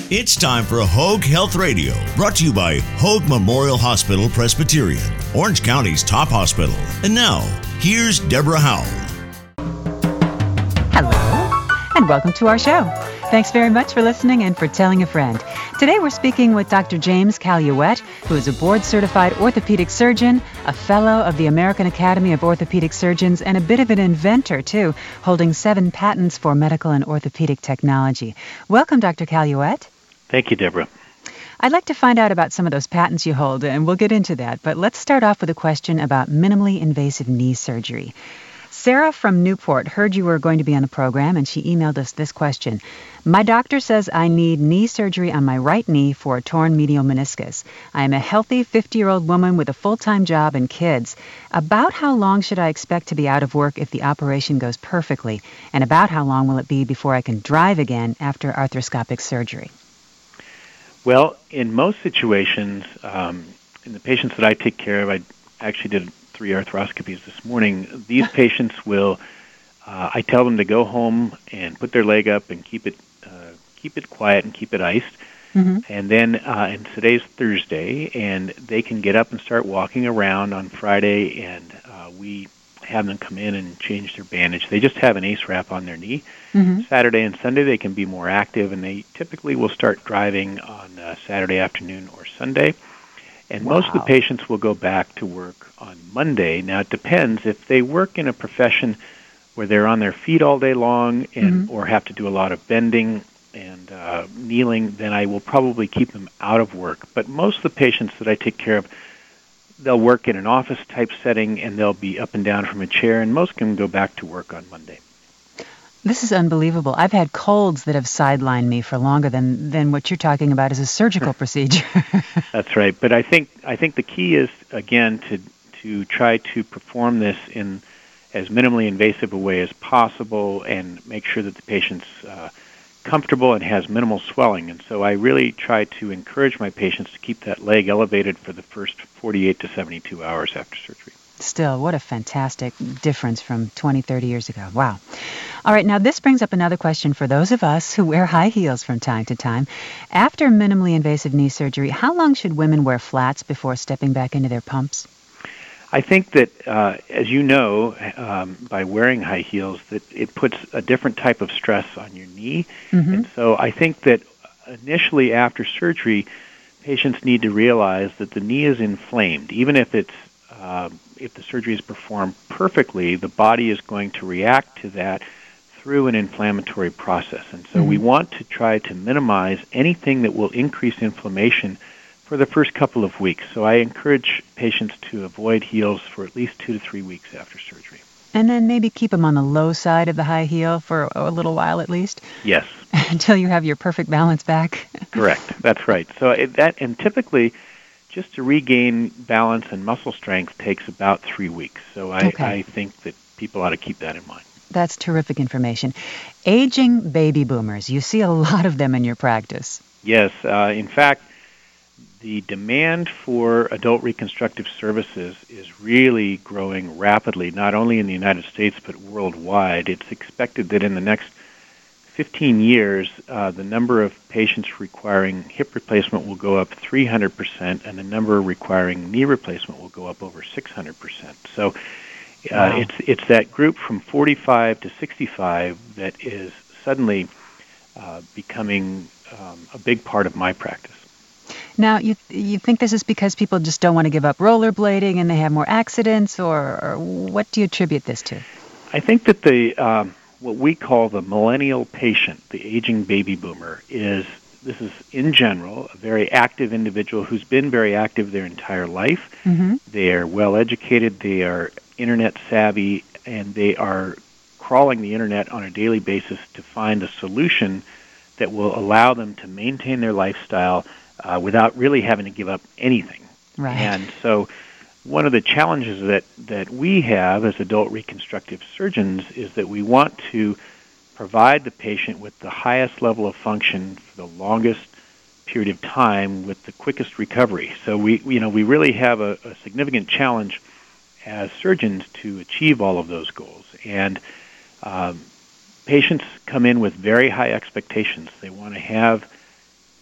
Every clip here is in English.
It's time for Hoag Health Radio, brought to you by Hoag Memorial Hospital Presbyterian, Orange County's top hospital. And now, here's Deborah Howell. Hello, and welcome to our show. Thanks very much for listening and for telling a friend. Today we're speaking with Dr. James Caillouette, who is a board-certified orthopedic surgeon, a fellow of the American Academy of Orthopedic Surgeons, and a bit of an inventor, too, holding 7 patents for medical and orthopedic technology. Welcome, Dr. Caillouette. Thank you, Deborah. I'd like to find out about some of those patents you hold, and we'll get into that. But let's start off with a question about minimally invasive knee surgery. Sarah from Newport heard you were going to be on the program, and she emailed us this question. My doctor says I need knee surgery on my right knee for a torn medial meniscus. I am a healthy 50-year-old woman with a full-time job and kids. About how long should I expect to be out of work if the operation goes perfectly? And about how long will it be before I can drive again after arthroscopic surgery? Well, in most situations, in the patients that I take care of, I actually did 3 arthroscopies this morning. These patients will, I tell them to go home and put their leg up and keep it quiet and keep it iced. Mm-hmm. And then, and today's Thursday, and they can get up and start walking around on Friday, and we have them come in and change their bandage. They just have an ACE wrap on their knee. Mm-hmm. Saturday and Sunday they can be more active, and they typically will start driving on Saturday afternoon or Sunday. And most of the patients will go back to work on Monday. Now, it depends. If they work in a profession where they're on their feet all day long and or have to do a lot of bending and kneeling, then I will probably keep them out of work. But most of the patients that I take care of, they'll work in an office-type setting, and they'll be up and down from a chair, and most can go back to work on Monday. This is unbelievable. I've had colds that have sidelined me for longer than what you're talking about as a surgical procedure. That's right. But I think the key is, again, to try to perform this in as minimally invasive a way as possible and make sure that the patient's comfortable and has minimal swelling. And so I really try to encourage my patients to keep that leg elevated for the first 48 to 72 hours after surgery. Still, what a fantastic difference from 20, 30 years ago. Wow. All right, now this brings up another question for those of us who wear high heels from time to time. After minimally invasive knee surgery, how long should women wear flats before stepping back into their pumps? I think that, as you know, by wearing high heels, that it puts a different type of stress on your knee. Mm-hmm. And so I think that initially after surgery, patients need to realize that the knee is inflamed. Even if if the surgery is performed perfectly, the body is going to react to that through an inflammatory process. And so we want to try to minimize anything that will increase inflammation for the first couple of weeks. So I encourage patients to avoid heels for at least 2 to 3 weeks after surgery. And then maybe keep them on the low side of the high heel for a little while at least? Yes. Until you have your perfect balance back? Correct. That's right. So and typically, just to regain balance and muscle strength takes about 3 weeks. So I think that people ought to keep that in mind. That's terrific information. Aging baby boomers, you see a lot of them in your practice. Yes. In fact, the demand for adult reconstructive services is really growing rapidly, not only in the United States but worldwide. It's expected that in the next 15 years, the number of patients requiring hip replacement will go up 300%, and the number requiring knee replacement will go up over 600%. So it's that group from 45 to 65 that is suddenly becoming a big part of my practice. Now, you think this is because people just don't want to give up rollerblading and they have more accidents, or what do you attribute this to? I think that the what we call the millennial patient, the aging baby boomer, this is in general a very active individual who's been very active their entire life. Mm-hmm. They are well educated, they are internet savvy, and they are crawling the internet on a daily basis to find a solution that will allow them to maintain their lifestyle without really having to give up anything. Right. And so one of the challenges that we have as adult reconstructive surgeons is that we want to provide the patient with the highest level of function for the longest period of time with the quickest recovery. So we really have a significant challenge as surgeons to achieve all of those goals. And patients come in with very high expectations. They want to have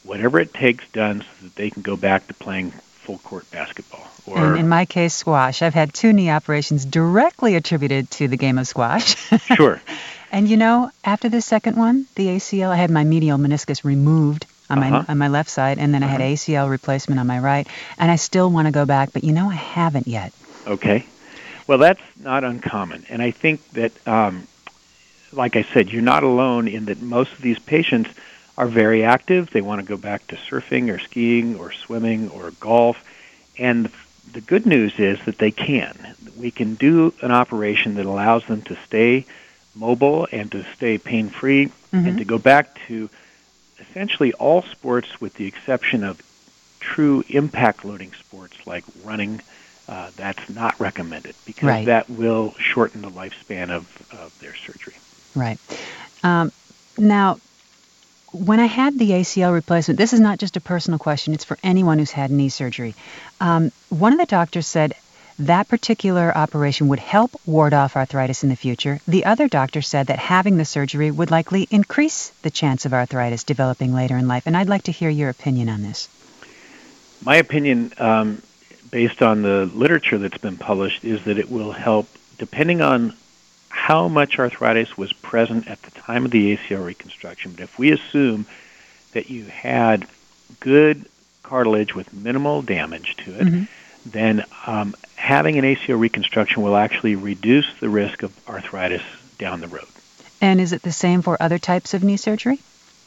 whatever it takes done so that they can go back to playing full-court basketball. Or in my case, squash. I've had 2 knee operations directly attributed to the game of squash. Sure. And after the second one, the ACL, I had my medial meniscus removed on my left side, and then I had ACL replacement on my right, and I still want to go back, but I haven't yet. Okay. Well, that's not uncommon, and I think that, like I said, you're not alone in that most of these patients are very active. They want to go back to surfing or skiing or swimming or golf, and the good news is that they can. We can do an operation that allows them to stay mobile and to stay pain-free and to go back to essentially all sports with the exception of true impact-loading sports like running. That's not recommended because that will shorten the lifespan of their surgery. Right. Now, when I had the ACL replacement, this is not just a personal question, it's for anyone who's had knee surgery. One of the doctors said that particular operation would help ward off arthritis in the future. The other doctor said that having the surgery would likely increase the chance of arthritis developing later in life. And I'd like to hear your opinion on this. My opinion, based on the literature that's been published, is that it will help depending on how much arthritis was present at the time of the ACL reconstruction. But if we assume that you had good cartilage with minimal damage to it, then having an ACL reconstruction will actually reduce the risk of arthritis down the road. And is it the same for other types of knee surgery?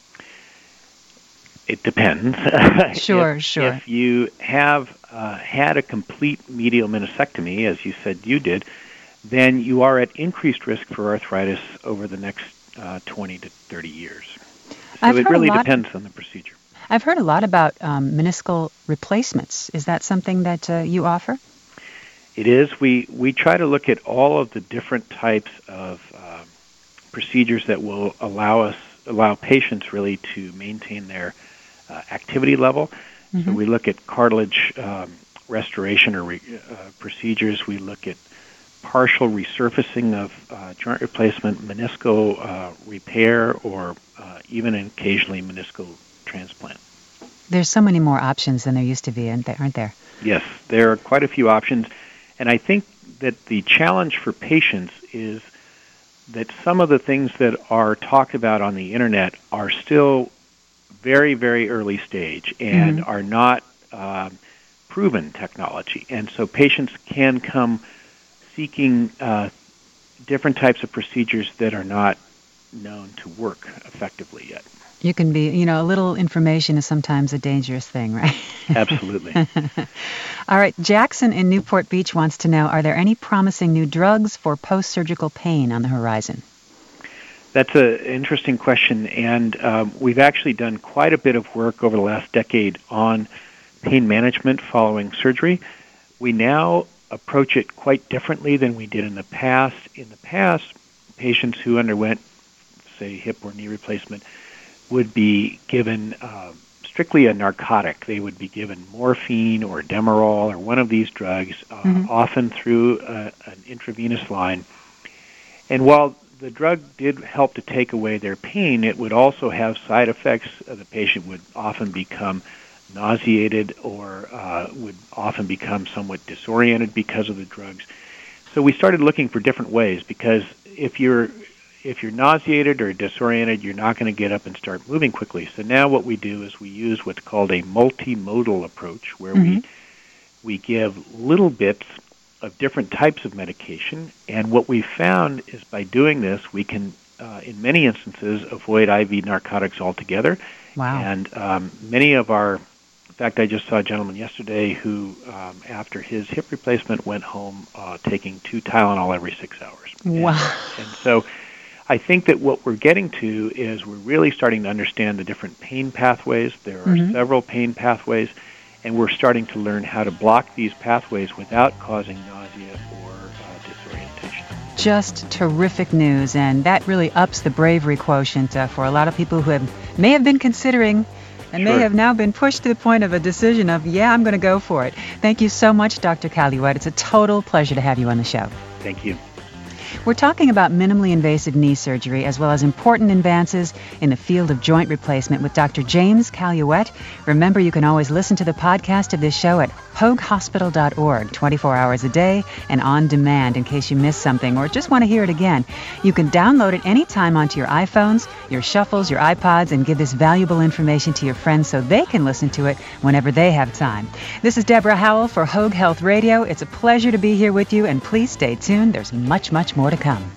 It depends. Sure. If you have had a complete medial meniscectomy, as you said you did, then you are at increased risk for arthritis over the next 20 to 30 years. So it really depends on the procedure. I've heard a lot about meniscal replacements. Is that something that you offer? It is. We try to look at all of the different types of procedures that will allow patients really to maintain their activity level. So we look at cartilage restoration or procedures. We look at partial resurfacing of joint replacement, meniscal repair, or even occasionally meniscal transplant. There's so many more options than there used to be, aren't there? Yes, there are quite a few options. And I think that the challenge for patients is that some of the things that are talked about on the Internet are still very, very early stage and are not proven technology. And so patients can come seeking different types of procedures that are not known to work effectively yet. You can be, a little information is sometimes a dangerous thing, right? Absolutely. All right, Jackson in Newport Beach wants to know, are there any promising new drugs for post-surgical pain on the horizon? That's an interesting question, and we've actually done quite a bit of work over the last decade on pain management following surgery. We now approach it quite differently than we did in the past. In the past, patients who underwent, say, hip or knee replacement would be given strictly a narcotic. They would be given morphine or Demerol or one of these drugs, often through an intravenous line. And while the drug did help to take away their pain, it would also have side effects. The patient would often become nauseated or would often become somewhat disoriented because of the drugs. So we started looking for different ways, because if you're nauseated or disoriented, you're not going to get up and start moving quickly. So now what we do is we use what's called a multimodal approach, where we give little bits of different types of medication. And what we found is by doing this, we can, in many instances, avoid IV narcotics altogether. Wow. And many of our, in fact, I just saw a gentleman yesterday who, after his hip replacement, went home taking 2 Tylenol every 6 hours. Wow. And so I think that what we're getting to is we're really starting to understand the different pain pathways. There are several pain pathways, and we're starting to learn how to block these pathways without causing nausea or disorientation. Just terrific news, and that really ups the bravery quotient for a lot of people who may have been considering and may have now been pushed to the point of a decision of, I'm going to go for it. Thank you so much, Dr. Calloway. It's a total pleasure to have you on the show. Thank you. We're talking about minimally invasive knee surgery as well as important advances in the field of joint replacement with Dr. James Caluette. Remember, you can always listen to the podcast of this show at hoaghospital.org, 24 hours a day and on demand in case you missed something or just want to hear it again. You can download it anytime onto your iPhones, your Shuffles, your iPods, and give this valuable information to your friends so they can listen to it whenever they have time. This is Deborah Howell for Hoag Health Radio. It's a pleasure to be here with you, and please stay tuned. There's much, much more to come.